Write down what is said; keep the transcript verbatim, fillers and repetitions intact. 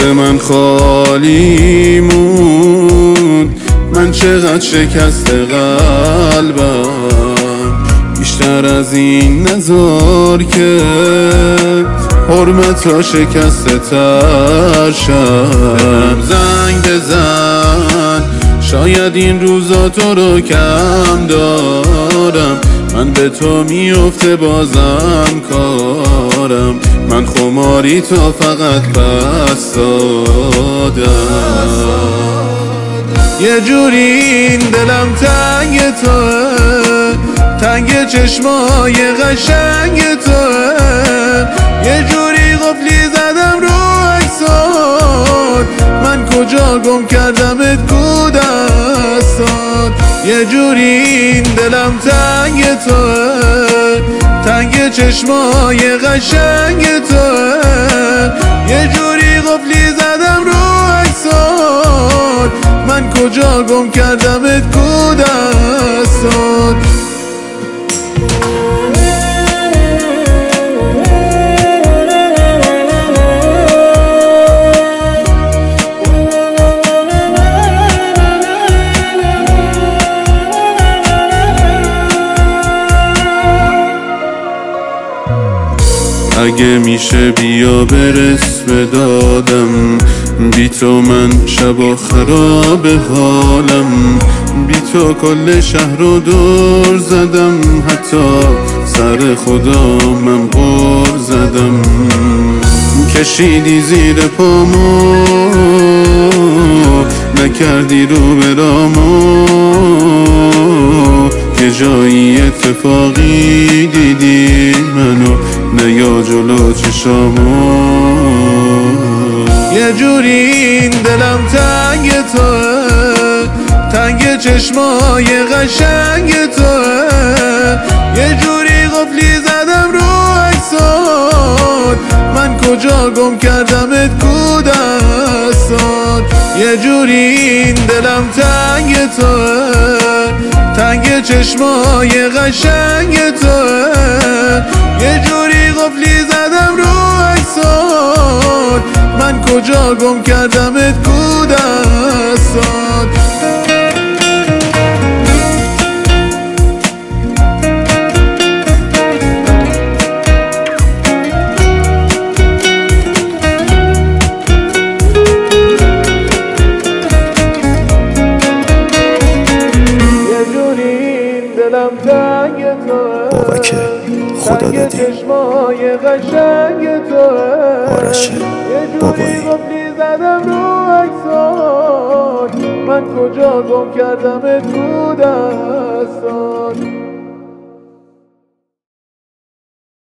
من خالی موند. من چقدر شکست قلبم، بیشتر از این نزار که حرمت شکست تر شد. زنگ بزن، شاید این روزا تو رو کم دارم. من به تو میفته بازم کارم، من خماری تو فقط پس دادم. یه جوری این دلم تنگ توه، تنگ چشمای قشنگ توه. یه جوری قفلی زدم رو عکسات، من کجا گم کردمت کو دستات. یه جوری این دلم تنگ توه، تنگ چشمای قشنگ توه. یه جوری قفلی زدم رو عکسات، من کجا گم کردمت کو دستات. اگه میشه بیا برس به دادم، بی تو من شب خراب حالم. بی تو کل شهر رو دور زدم، حتی سر خدا من غر زدم. کشیدی زیر پامو، نکردی رو برامو. که جایی اتفاقی دیدی منو، نه یا جلو چشامو. یه جوری این دلم تنگ توه، تنگ چشمای قشنگ توه. یه جوری قفلی زدم رو عکسات، من کجا گم کردمت کو دستات. یه جوری این دلم تنگ توه، تنگ چشمای قشنگ توه. یه جوری قفلی زدم رو عکسات، من کجا گم کردمت کو دستات. بابک خدا دادی، آرش بابایی. من کجا گم کردمت کو دستات.